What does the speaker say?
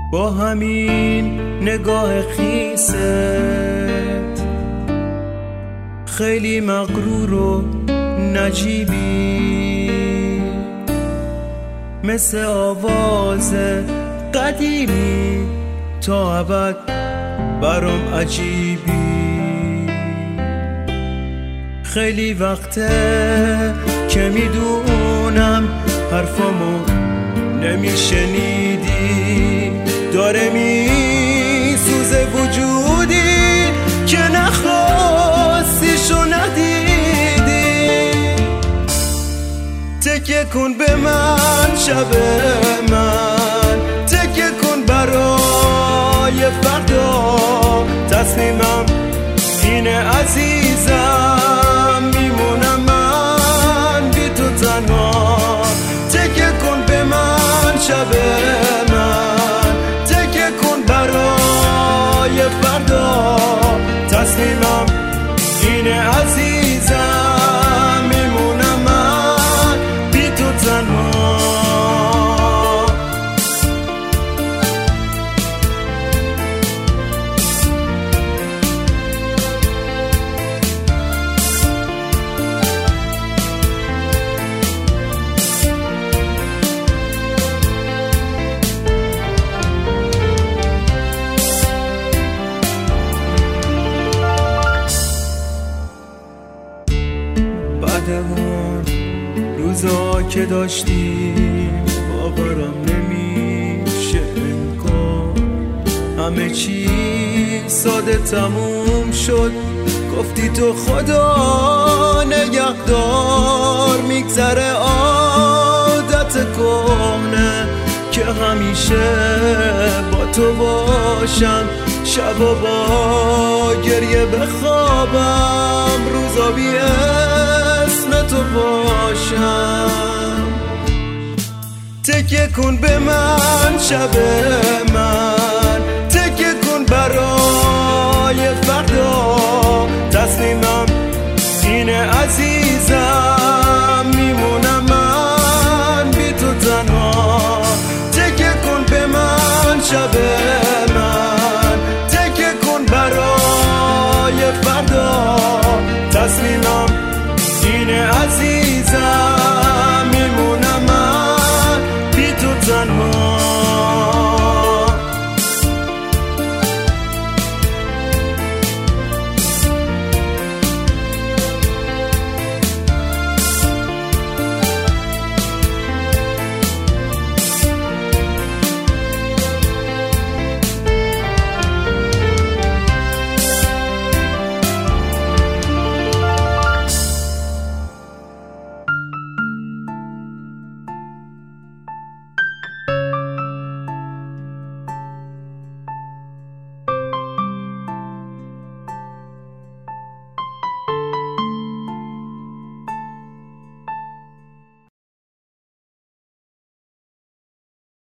با همین نگاه خیست خیلی مغرور و نجیبی، مثل آواز قدیمی تا ابد برام عجیبی. خیلی وقته که میدونم حرفامو نمیشنیدی، داره میسوزه وجودی که نخواستیشو ندیدی. تکیه کن به من شب من، تکیه کن برای فردا. تصمیمم اینه عزیزم، میمونم من بی تو تنها. تکیه کن به من شب من، تکیه کن برای فردا. تصمیمم اینه عزیزم، میمونم من بی تو تنها. اون روزا که داشتیم باورم نمیشه انکار، همه چی ساده تموم شد. گفتی تو خدا نگهدار، میگذره عادت کهنه که همیشه با تو باشم. شبا با گریه بخوابم، روزا بی اسم تو باشم. تکیه کن به من شب من، تکیه کن برای